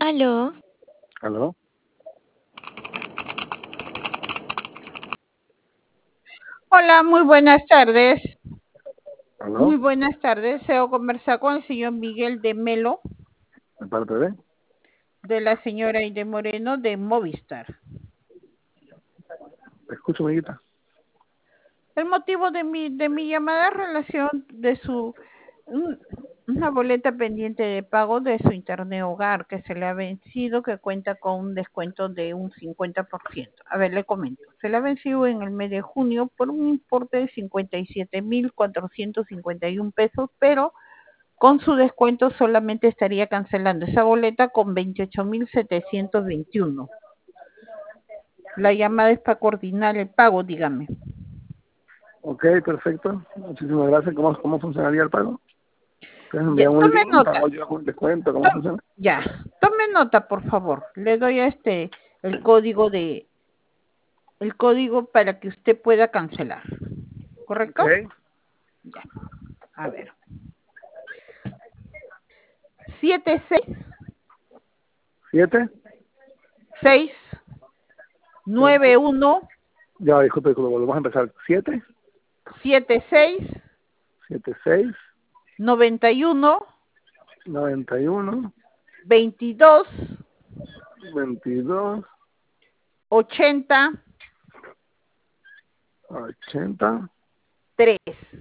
Aló, ¿Aló? Hola, muy buenas tardes. ¿Aló? Muy buenas tardes. Deseo conversar con el señor Miguel de Melo, ¿De parte de? de la señora Aide Moreno, de Movistar. Escucho, amiguita. El motivo de mi llamada es relación de una boleta pendiente de pago de su internet hogar que se le ha vencido, que cuenta con un descuento de un 50%. A ver, le comento. Se le ha vencido en el mes de junio por un importe de 57.451 pesos, pero con su descuento solamente estaría cancelando esa boleta con 28.721. La llamada es para coordinar el pago, dígame. Ok, perfecto. Muchísimas gracias. ¿Cómo funcionaría el pago? ¿Ustedes Ya, envían un tome link? nota. ¿Pago yo con descuento? ¿Cómo funciona? Ya, tome nota, por favor. Le doy a el código para que usted pueda cancelar. ¿Correcto? Ok. Ya. A ver. 76 ¿7? 6 91 Ya, disculpe, volvemos a empezar. 7, 76 76, 91 91, 22 22, 80 80, 3.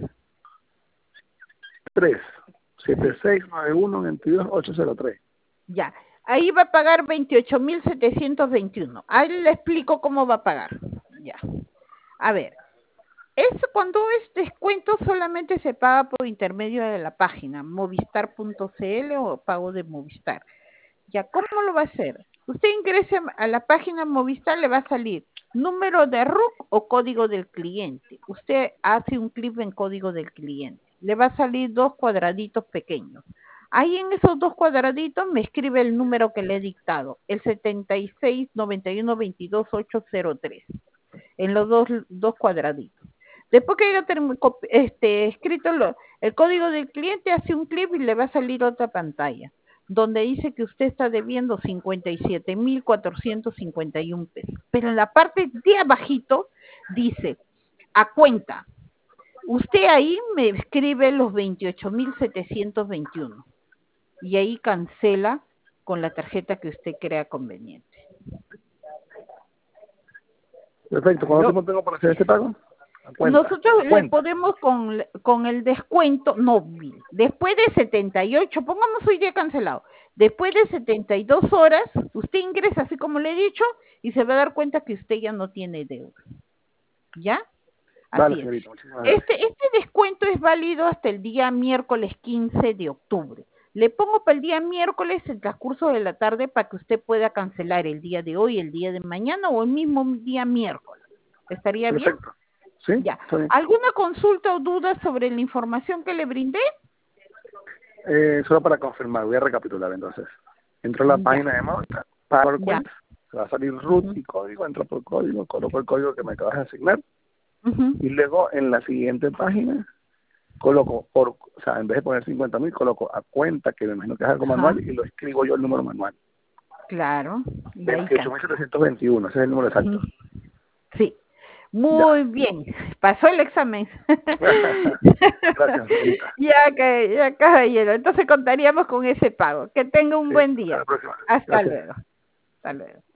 3. 76, 91, 22, 803. Ya. Ahí va a pagar 28.721. Ahí le explico cómo va a pagar. Ya. A ver. Cuando es descuento solamente se paga por intermedio de la página movistar.cl o pago de Movistar. Ya, ¿cómo lo va a hacer? Usted ingrese a la página Movistar, le va a salir número de RUC o código del cliente. Usted hace un clic en código del cliente. Le va a salir dos cuadraditos pequeños. Ahí en esos dos cuadraditos me escribe el número que le he dictado, el 76 91 22 803, en los dos cuadraditos. Después que haya escrito el código del cliente, hace un clic y le va a salir otra pantalla donde dice que usted está debiendo 57.451 pesos. Pero en la parte de abajito dice, a cuenta. Usted ahí me escribe los 28.721 y ahí cancela con la tarjeta que usted crea conveniente. Perfecto. ¿Cuánto tiempo tengo para hacer este pago? A cuenta. Nosotros le Cuenta. podemos con el descuento, no, después de 78, pongamos hoy día cancelado, después de 72 horas, usted ingresa así como le he dicho y se va a dar cuenta que usted ya no tiene deuda. ¿Ya? Vale, Así es. señorita. Muchísimas gracias. Este descuento es válido hasta el día miércoles 15 de octubre. Le pongo para el día miércoles el transcurso de la tarde para que usted pueda cancelar el día de hoy, el día de mañana o el mismo día miércoles. ¿Estaría bien? Perfecto. ¿Sí? Ya. Está bien. ¿Alguna consulta o duda sobre la información que le brindé? Solo para confirmar, voy a recapitular entonces. Entro a la página de Movistar, pago el Ya. cuenta, se va a salir root y código, entro por código, coloco el código que me acabas de asignar y luego en la siguiente página coloco, o sea, en vez de poner 50.000, coloco a cuenta, que me imagino que es algo manual, y lo escribo yo el número manual. Claro. Y ahí 28.721, ese es el número exacto. Sí. Ya. Muy bien. Pasó el examen. Gracias, señorita. Ya, caballero. Entonces contaríamos con ese pago. Que tenga un Sí, buen hasta día. la próxima. Hasta Gracias. luego. Hasta luego.